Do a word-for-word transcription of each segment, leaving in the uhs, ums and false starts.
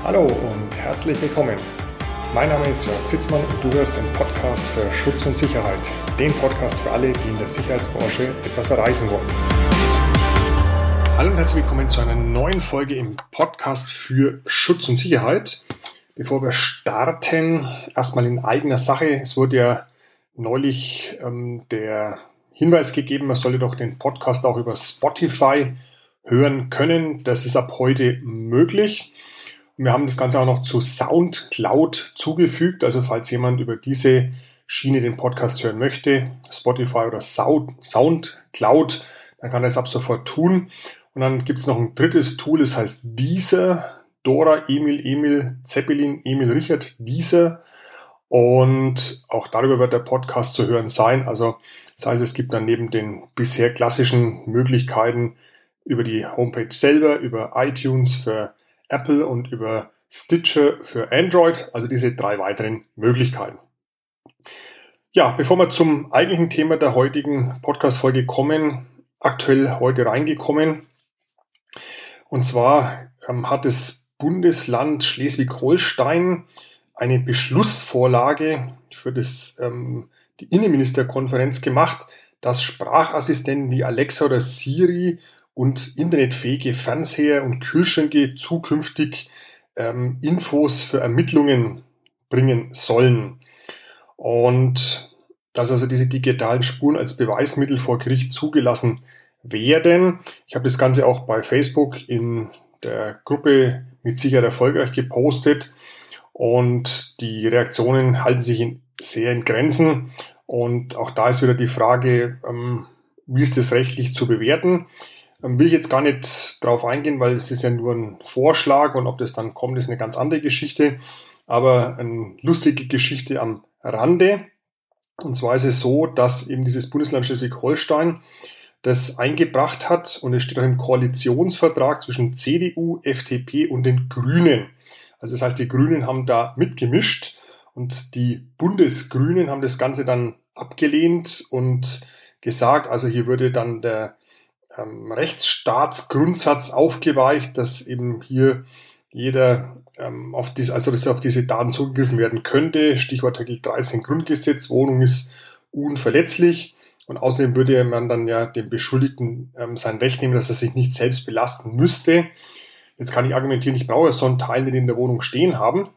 Hallo und herzlich willkommen. Mein Name ist Jörg Zitzmann und du hörst den Podcast für Schutz und Sicherheit. Den Podcast für alle, die in der Sicherheitsbranche etwas erreichen wollen. Hallo und herzlich willkommen zu einer neuen Folge im Podcast für Schutz und Sicherheit. Bevor wir starten, erstmal in eigener Sache. Es wurde ja neulich ähm, der Hinweis gegeben, man solle doch den Podcast auch über Spotify hören können. Das ist ab heute möglich. Wir haben das Ganze auch noch zu SoundCloud zugefügt. Also falls jemand über diese Schiene den Podcast hören möchte, Spotify oder SoundCloud, dann kann er es ab sofort tun. Und dann gibt es noch ein drittes Tool, das heißt Deezer, Dora, Emil, Emil, Zeppelin, Emil, Richard, Deezer. Und auch darüber wird der Podcast zu hören sein. Also das heißt, es gibt dann neben den bisher klassischen Möglichkeiten über die Homepage selber, über iTunes für Apple und über Stitcher für Android, also diese drei weiteren Möglichkeiten. Ja, bevor wir zum eigentlichen Thema der heutigen Podcast-Folge kommen, aktuell heute reingekommen. Und zwar ähm, hat das Bundesland Schleswig-Holstein eine Beschlussvorlage für das, ähm, die Innenministerkonferenz gemacht, dass Sprachassistenten wie Alexa oder Siri und internetfähige Fernseher und Kühlschränke zukünftig ähm, Infos für Ermittlungen bringen sollen. Und dass also diese digitalen Spuren als Beweismittel vor Gericht zugelassen werden. Ich habe das Ganze auch bei Facebook in der Gruppe mit Sicherheit erfolgreich gepostet und die Reaktionen halten sich in, sehr in Grenzen. Und auch da ist wieder die Frage, ähm, wie ist das rechtlich zu bewerten? Will ich jetzt gar nicht drauf eingehen, weil es ist ja nur ein Vorschlag und ob das dann kommt, ist eine ganz andere Geschichte. Aber eine lustige Geschichte am Rande. Und zwar ist es so, dass eben dieses Bundesland Schleswig-Holstein das eingebracht hat und es steht auch im Koalitionsvertrag zwischen C D U, F D P und den Grünen. Also das heißt, die Grünen haben da mitgemischt und die Bundesgrünen haben das Ganze dann abgelehnt und gesagt, also hier würde dann der Ähm, Rechtsstaatsgrundsatz aufgeweicht, dass eben hier jeder ähm, auf diese, also dass auf diese Daten zugegriffen werden könnte. Stichwort Artikel dreizehn Grundgesetz, Wohnung ist unverletzlich. Und außerdem würde man dann ja dem Beschuldigten ähm, sein Recht nehmen, dass er sich nicht selbst belasten müsste. Jetzt kann ich argumentieren, ich brauche so einen Teil, den in der Wohnung stehen haben.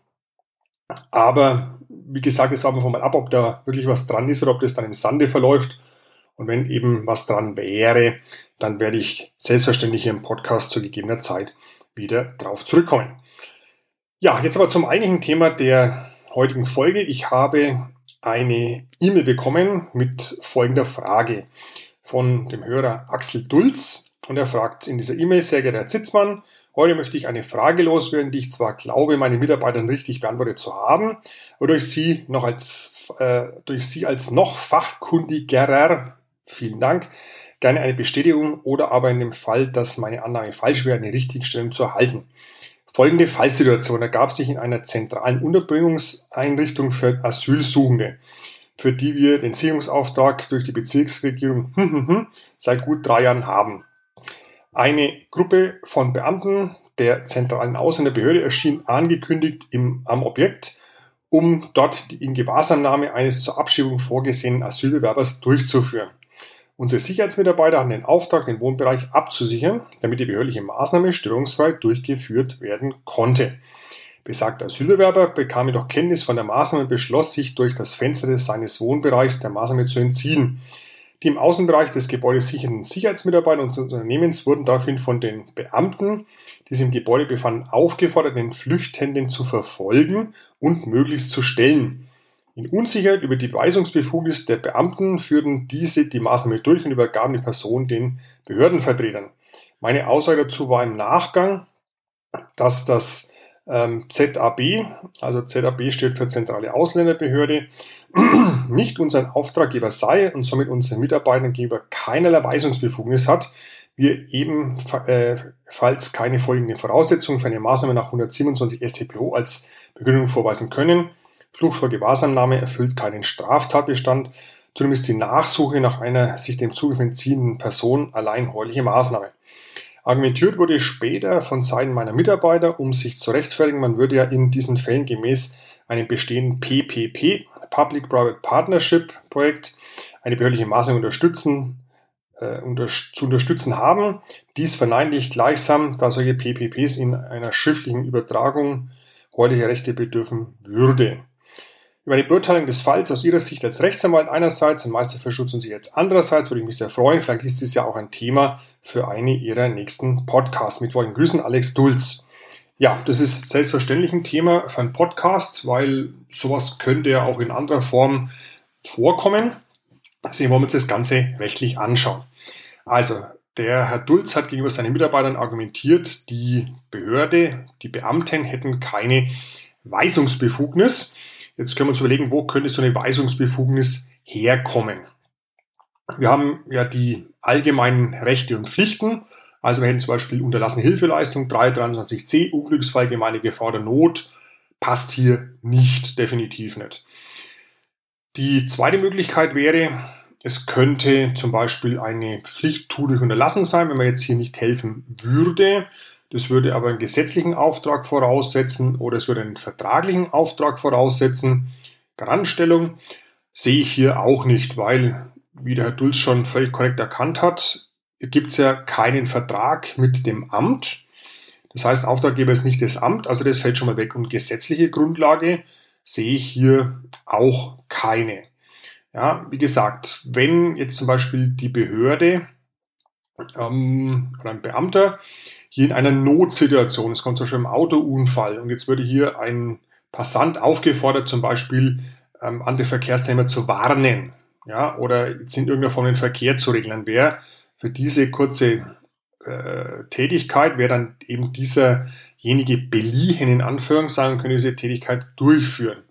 Aber wie gesagt, jetzt warten wir mal ab, ob da wirklich was dran ist oder ob das dann im Sande verläuft. Und wenn eben was dran wäre, dann werde ich selbstverständlich hier im Podcast zu gegebener Zeit wieder drauf zurückkommen. Ja, jetzt aber zum eigentlichen Thema der heutigen Folge. Ich habe eine E-Mail bekommen mit folgender Frage von dem Hörer Axel Dulz. Und er fragt in dieser E-Mail: Sehr geehrter Herr Zitzmann, heute möchte ich eine Frage loswerden, die ich zwar glaube, meine Mitarbeitern richtig beantwortet zu haben, aber durch Sie noch als, äh, durch Sie als noch fachkundigerer, vielen Dank, gerne eine Bestätigung oder aber in dem Fall, dass meine Annahme falsch wäre, eine Richtigstellung zu erhalten. Folgende Fallsituation ergab sich in einer zentralen Unterbringungseinrichtung für Asylsuchende, für die wir den Sicherungsauftrag durch die Bezirksregierung seit gut drei Jahren haben. Eine Gruppe von Beamten der zentralen Ausländerbehörde erschien angekündigt im, am Objekt, um dort die Ingewahrsamnahme eines zur Abschiebung vorgesehenen Asylbewerbers durchzuführen. Unsere Sicherheitsmitarbeiter hatten den Auftrag, den Wohnbereich abzusichern, damit die behördliche Maßnahme störungsfrei durchgeführt werden konnte. Besagter Asylbewerber bekam jedoch Kenntnis von der Maßnahme und beschloss, sich durch das Fenster seines Wohnbereichs der Maßnahme zu entziehen. Die im Außenbereich des Gebäudes sichernden Sicherheitsmitarbeiter unseres Unternehmens wurden daraufhin von den Beamten, die sich im Gebäude befanden, aufgefordert, den Flüchtenden zu verfolgen und möglichst zu stellen. In Unsicherheit über die Weisungsbefugnis der Beamten führten diese die Maßnahme durch und übergaben die Person den Behördenvertretern. Meine Aussage dazu war im Nachgang, dass das ähm, Z A B, also Z A B steht für Zentrale Ausländerbehörde, nicht unser Auftraggeber sei und somit unseren Mitarbeitern gegenüber keinerlei Weisungsbefugnis hat, wir ebenfalls keine folgenden Voraussetzungen für eine Maßnahme nach hundertsiebenundzwanzig S t p o als Begründung vorweisen können. Flucht vor Gewahrsamnahme erfüllt keinen Straftatbestand, zudem ist die Nachsuche nach einer sich dem Zugriff entziehenden Person allein heuliche Maßnahme. Argumentiert wurde später von Seiten meiner Mitarbeiter, um sich zu rechtfertigen, man würde ja in diesen Fällen gemäß einem bestehenden P P P, Public-Private Partnership Projekt, eine behördliche Maßnahme unterstützen, äh, unter, zu unterstützen haben. Dies verneint gleichsam, da solche P P Ps in einer schriftlichen Übertragung hoheitlicher Rechte bedürfen würde. Über die Beurteilung des Falls aus Ihrer Sicht als Rechtsanwalt einerseits und Meister für Schutz und Sicherheit andererseits würde ich mich sehr freuen. Vielleicht ist dies ja auch ein Thema für eine Ihrer nächsten Podcasts. Mit freundlichen Grüßen, Alex Dulz. Ja, das ist selbstverständlich ein Thema für einen Podcast, weil sowas könnte ja auch in anderer Form vorkommen. Deswegen wollen wir uns das Ganze rechtlich anschauen. Also, der Herr Dulz hat gegenüber seinen Mitarbeitern argumentiert, die Behörde, die Beamten hätten keine Weisungsbefugnis. Jetzt können wir uns überlegen, wo könnte so eine Weisungsbefugnis herkommen. Wir haben ja die allgemeinen Rechte und Pflichten. Also wir hätten zum Beispiel unterlassene Hilfeleistung, drei dreiundzwanzig c, Unglücksfall, gemeine Gefahr oder Not, passt hier nicht, definitiv nicht. Die zweite Möglichkeit wäre, es könnte zum Beispiel eine Pflicht tu durch unterlassen sein, wenn man jetzt hier nicht helfen würde. Das würde aber einen gesetzlichen Auftrag voraussetzen oder es würde einen vertraglichen Auftrag voraussetzen. Garantstellung sehe ich hier auch nicht, weil, wie der Herr Dulz schon völlig korrekt erkannt hat, gibt es ja keinen Vertrag mit dem Amt. Das heißt, Auftraggeber ist nicht das Amt, also das fällt schon mal weg. Und gesetzliche Grundlage sehe ich hier auch keine. Ja, wie gesagt, wenn jetzt zum Beispiel die Behörde ähm, oder ein Beamter hier in einer Notsituation, es kommt zum Beispiel im Autounfall und jetzt würde hier ein Passant aufgefordert, zum Beispiel ähm, andere Verkehrsteilnehmer zu warnen, ja, oder jetzt in irgendeiner Form den Verkehr zu regeln, wäre für diese kurze äh, Tätigkeit, wäre dann eben dieserjenige beliehen, in Anführungszeichen, könnte diese Tätigkeit durchführen.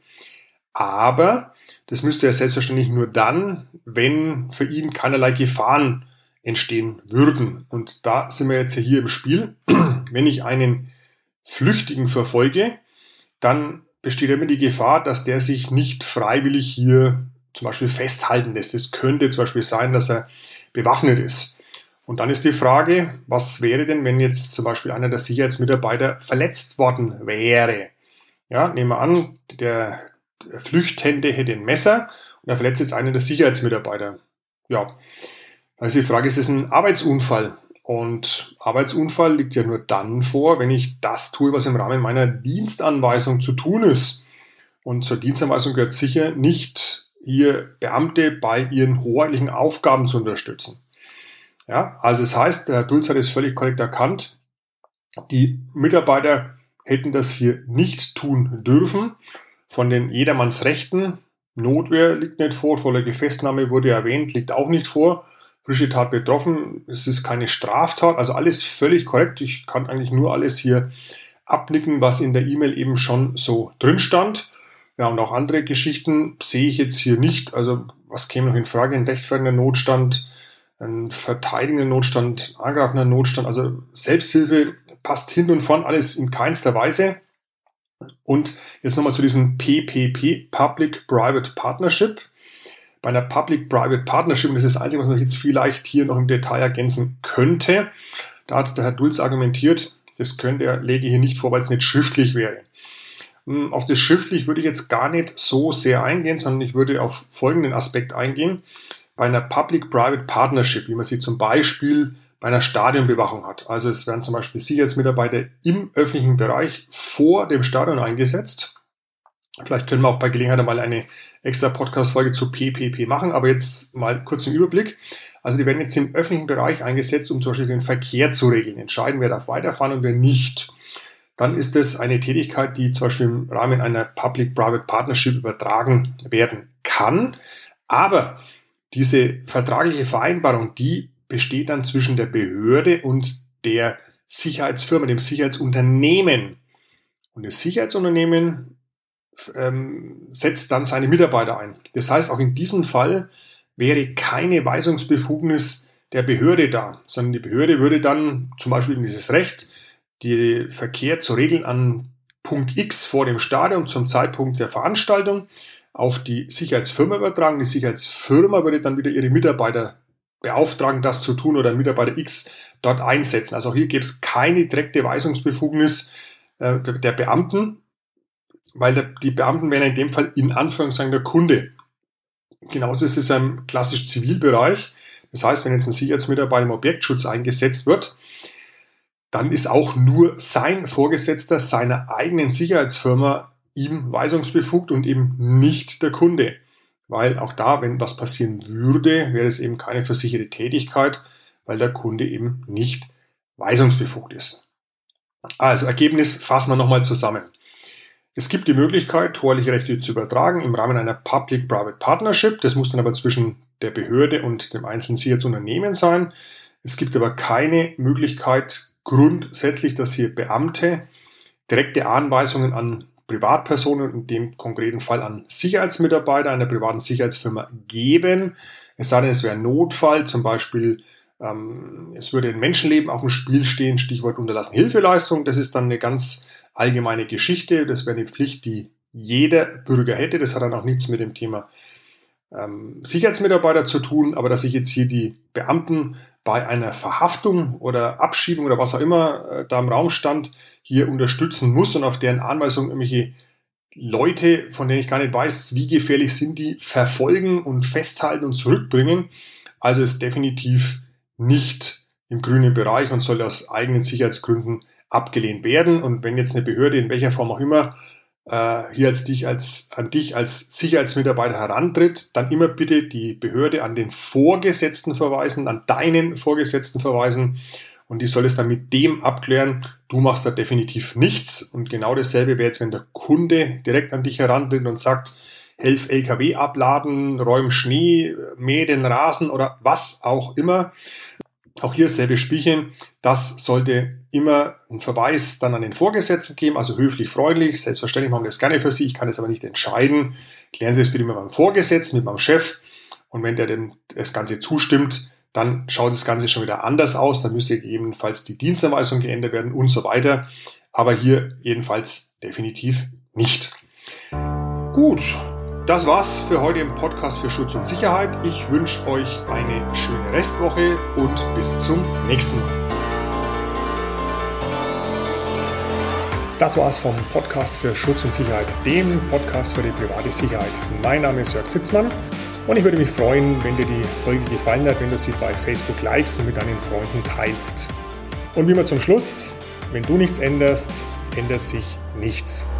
Aber das müsste ja selbstverständlich nur dann, wenn für ihn keinerlei Gefahren entstehen würden. Und da sind wir jetzt hier im Spiel. Wenn ich einen Flüchtigen verfolge, dann besteht immer die Gefahr, dass der sich nicht freiwillig hier zum Beispiel festhalten lässt. Es könnte zum Beispiel sein, dass er bewaffnet ist. Und dann ist die Frage, was wäre denn, wenn jetzt zum Beispiel einer der Sicherheitsmitarbeiter verletzt worden wäre? Ja, nehmen wir an, der Flüchtende hätte ein Messer und er verletzt jetzt einen der Sicherheitsmitarbeiter. Ja, dann ist die Frage, ist es ein Arbeitsunfall? Und Arbeitsunfall liegt ja nur dann vor, wenn ich das tue, was im Rahmen meiner Dienstanweisung zu tun ist. Und zur Dienstanweisung gehört sicher nicht, hier Beamte bei ihren hoheitlichen Aufgaben zu unterstützen. Ja, also es heißt, der Herr Dulz hat es völlig korrekt erkannt, die Mitarbeiter hätten das hier nicht tun dürfen. Von den Jedermannsrechten, Notwehr liegt nicht vor, vorläufige Festnahme wurde erwähnt, liegt auch nicht vor. Frische Tat betroffen, es ist keine Straftat, also alles völlig korrekt. Ich kann eigentlich nur alles hier abnicken, was in der E-Mail eben schon so drin stand. Ja, und auch andere Geschichten sehe ich jetzt hier nicht. Also was käme noch in Frage? Ein rechtfertigender Notstand, ein verteidigender Notstand, ein angreifender Notstand. Also Selbsthilfe passt hinten und vorn alles in keinster Weise. Und jetzt nochmal zu diesem P P P, Public-Private Partnership. Bei einer Public-Private Partnership, und das ist das Einzige, was man jetzt vielleicht hier noch im Detail ergänzen könnte, da hat der Herr Dulz argumentiert, das könnte er, lege hier nicht vor, weil es nicht schriftlich wäre. Auf das schriftlich würde ich jetzt gar nicht so sehr eingehen, sondern ich würde auf folgenden Aspekt eingehen. Bei einer Public-Private Partnership, wie man sie zum Beispiel bei einer Stadionbewachung hat. Also es werden zum Beispiel Sicherheitsmitarbeiter im öffentlichen Bereich vor dem Stadion eingesetzt. Vielleicht können wir auch bei Gelegenheit mal eine extra Podcast-Folge zu P P P machen, aber jetzt mal kurz im Überblick. Also die werden jetzt im öffentlichen Bereich eingesetzt, um zum Beispiel den Verkehr zu regeln. Entscheiden, wer darf weiterfahren und wer nicht. Dann ist es eine Tätigkeit, die zum Beispiel im Rahmen einer Public-Private Partnership übertragen werden kann. Aber diese vertragliche Vereinbarung, die besteht dann zwischen der Behörde und der Sicherheitsfirma, dem Sicherheitsunternehmen. Und das Sicherheitsunternehmen ähm, setzt dann seine Mitarbeiter ein. Das heißt, auch in diesem Fall wäre keine Weisungsbefugnis der Behörde da, sondern die Behörde würde dann zum Beispiel in dieses Recht, den Verkehr zu regeln an Punkt X vor dem Stadion zum Zeitpunkt der Veranstaltung auf die Sicherheitsfirma übertragen. Die Sicherheitsfirma würde dann wieder ihre Mitarbeiter beauftragen, das zu tun, oder Mitarbeiter X dort einsetzen. Also auch hier gibt es keine direkte Weisungsbefugnis äh, der Beamten, weil der, die Beamten wären in dem Fall in Anführungszeichen der Kunde. Genauso ist es im klassischen Zivilbereich. Das heißt, wenn jetzt ein Sicherheitsmitarbeiter im Objektschutz eingesetzt wird, dann ist auch nur sein Vorgesetzter seiner eigenen Sicherheitsfirma ihm weisungsbefugt und eben nicht der Kunde. Weil auch da, wenn was passieren würde, wäre es eben keine versicherte Tätigkeit, weil der Kunde eben nicht weisungsbefugt ist. Also Ergebnis fassen wir nochmal zusammen. Es gibt die Möglichkeit, torliche Rechte zu übertragen im Rahmen einer Public-Private Partnership. Das muss dann aber zwischen der Behörde und dem einzelnen Sicherheitsunternehmen sein. Es gibt aber keine Möglichkeit grundsätzlich, dass hier Beamte direkte Anweisungen an Privatpersonen, in dem konkreten Fall an Sicherheitsmitarbeiter einer privaten Sicherheitsfirma geben. Es sei denn, es wäre ein Notfall, zum Beispiel ähm, es würde ein Menschenleben auf dem Spiel stehen, Stichwort unterlassene Hilfeleistung. Das ist dann eine ganz allgemeine Geschichte. Das wäre eine Pflicht, die jeder Bürger hätte. Das hat dann auch nichts mit dem Thema ähm, Sicherheitsmitarbeiter zu tun. Aber dass sich jetzt hier die Beamten bei einer Verhaftung oder Abschiebung oder was auch immer äh, da im Raum stand, hier unterstützen muss und auf deren Anweisung irgendwelche Leute, von denen ich gar nicht weiß, wie gefährlich sind die, verfolgen und festhalten und zurückbringen. Also ist definitiv nicht im grünen Bereich und soll aus eigenen Sicherheitsgründen abgelehnt werden. Und wenn jetzt eine Behörde in welcher Form auch immer äh, hier als dich, als, an dich als Sicherheitsmitarbeiter herantritt, dann immer bitte die Behörde an den Vorgesetzten verweisen, an deinen Vorgesetzten verweisen und die soll es dann mit dem abklären. Du machst da definitiv nichts und genau dasselbe wäre jetzt, wenn der Kunde direkt an dich herantritt und sagt, helf L K W abladen, räum Schnee, mäh den Rasen oder was auch immer. Auch hier dasselbe Spielchen. Das sollte immer einen Verweis dann an den Vorgesetzten geben, also höflich, freundlich. Selbstverständlich machen wir das gerne für Sie. Ich kann das aber nicht entscheiden. Klären Sie das bitte mit meinem Vorgesetzten, mit meinem Chef. Und wenn der denn das Ganze zustimmt, dann schaut das Ganze schon wieder anders aus. Dann müsste gegebenenfalls die Dienstanweisung geändert werden und so weiter. Aber hier jedenfalls definitiv nicht. Gut. Das war's für heute im Podcast für Schutz und Sicherheit. Ich wünsche euch eine schöne Restwoche und bis zum nächsten Mal. Das war's vom Podcast für Schutz und Sicherheit, dem Podcast für die private Sicherheit. Mein Name ist Jörg Zitzmann und ich würde mich freuen, wenn dir die Folge gefallen hat, wenn du sie bei Facebook likest und mit deinen Freunden teilst. Und wie immer zum Schluss, wenn du nichts änderst, ändert sich nichts.